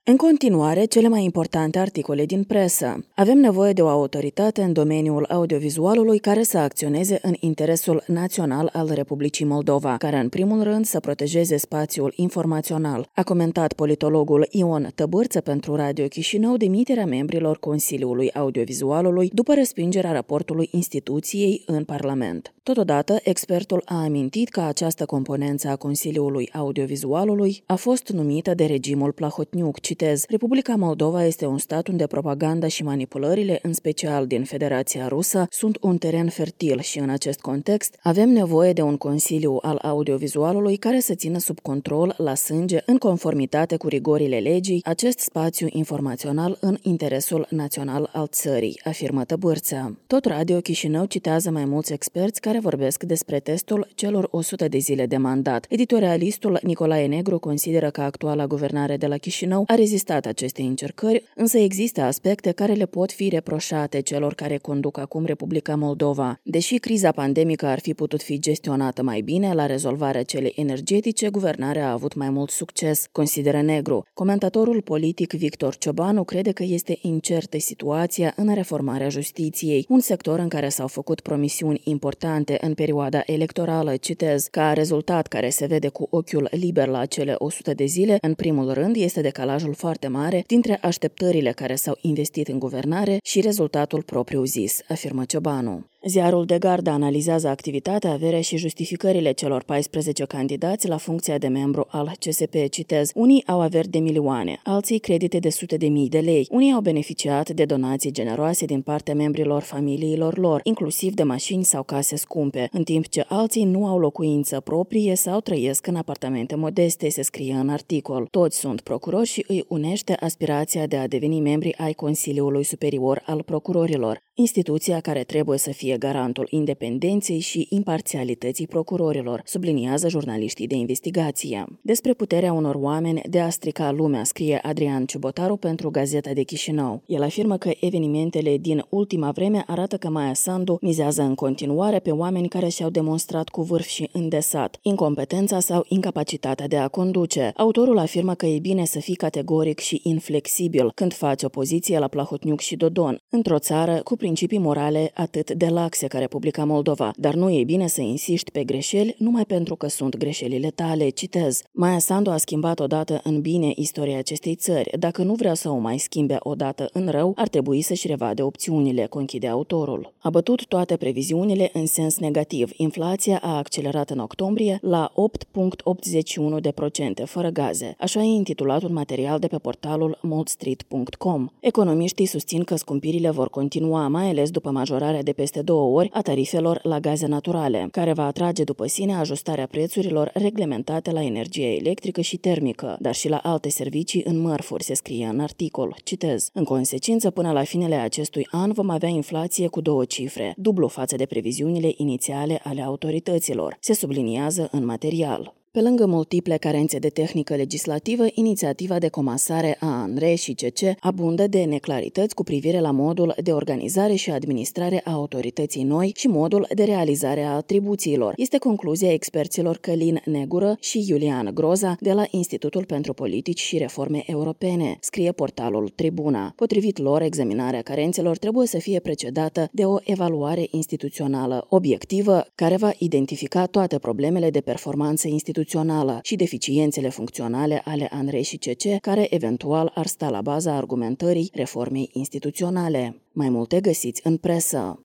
În continuare, cele mai importante articole din presă. Avem nevoie de o autoritate în domeniul audiovizualului care să acționeze în interesul național al Republicii Moldova, care în primul rând să protejeze spațiul informațional, a comentat politologul Ion Tăbârță pentru Radio Chișinău demiterea membrilor Consiliului Audiovizualului după respingerea raportului instituției în Parlament. Totodată, expertul a amintit că această componență a Consiliului Audiovizualului a fost numită de regimul Plahotniuc. Citez: Republica Moldova este un stat unde propaganda și manipulările, în special din Federația Rusă, sunt un teren fertil și în acest context avem nevoie de un Consiliu al Audiovizualului care să țină sub control la sânge, în conformitate cu rigorile legii, acest spațiu informațional în interesul național al țării, afirmă Tăbârță. Tot Radio Chișinău citează mai mulți experți care vorbesc despre testul celor 100 de zile de mandat. Editorialistul Nicolae Negru consideră că actuala guvernare de la Chișinău a rezistat acestei încercări, însă există aspecte care le pot fi reproșate celor care conduc acum Republica Moldova. Deși criza pandemică ar fi putut fi gestionată mai bine, la rezolvarea celei energetice, guvernarea a avut mai mult succes, consideră Negru. Comentatorul politic Victor Ciobanu crede că este incertă situația în reformarea justiției, un sector în care s-au făcut promisiuni importante în perioada electorală. Citez: ca rezultat care se vede cu ochiul liber la cele 100 de zile, în primul rând este decalajul foarte mare dintre așteptările care s-au investit în guvernare și rezultatul propriu-zis, afirmă Ciobanu. Ziarul de Gardă analizează activitatea, averea și justificările celor 14 candidați la funcția de membru al CSP. Citez: unii au averi de milioane, alții credite de sute de mii de lei. Unii au beneficiat de donații generoase din partea membrilor familiilor lor, inclusiv de mașini sau case scumpe, în timp ce alții nu au locuință proprie sau trăiesc în apartamente modeste, se scrie în articol. Toți sunt procurori și îi unește aspirația de a deveni membri ai Consiliului Superior al Procurorilor, instituția care trebuie să fie garantul independenței și imparțialității procurorilor, subliniază jurnaliștii de investigație. Despre puterea unor oameni de a strica lumea, scrie Adrian Ciubotaru pentru Gazeta de Chișinău. El afirmă că evenimentele din ultima vreme arată că Maia Sandu mizează în continuare pe oameni care și-au demonstrat cu vârf și îndesat incompetența sau incapacitatea de a conduce. Autorul afirmă că e bine să fii categoric și inflexibil când faci opoziție la Plahotniuc și Dodon, într-o țară cu principii morale atât de laxe ca Republica Moldova, dar nu e bine să insiști pe greșeli numai pentru că sunt greșelile tale. Citez: Maia Sandu a schimbat odată în bine istoria acestei țări. Dacă nu vrea să o mai schimbe odată în rău, ar trebui să-și revade opțiunile, conchide autorul. A bătut toate previziunile în sens negativ. Inflația a accelerat în octombrie la 8,81%, fără gaze. Așa e intitulat un material de pe portalul moldstreet.com. Economiștii susțin că scumpirile vor continua, mai ales după majorarea de peste 2 ori a tarifelor la gaze naturale, care va atrage după sine ajustarea prețurilor reglementate la energie electrică și termică, dar și la alte servicii în mărfuri, se scrie în articol. Citez: în consecință, până la finele acestui an vom avea inflație cu 2 cifre, dublu față de previziunile inițiale ale autorităților, se subliniază în material. Pe lângă multiple carențe de tehnică legislativă, inițiativa de comasare a ANRE și CC abundă de neclarități cu privire la modul de organizare și administrare a autorității noi și modul de realizare a atribuțiilor. Este concluzia experților Călin Negură și Iulian Groza de la Institutul pentru Politici și Reforme Europene, scrie portalul Tribuna. Potrivit lor, examinarea carențelor trebuie să fie precedată de o evaluare instituțională obiectivă care va identifica toate problemele de performanță instituțională și deficiențele funcționale ale ANRE și CC, care eventual ar sta la baza argumentării reformei instituționale. Mai multe găsiți în presă.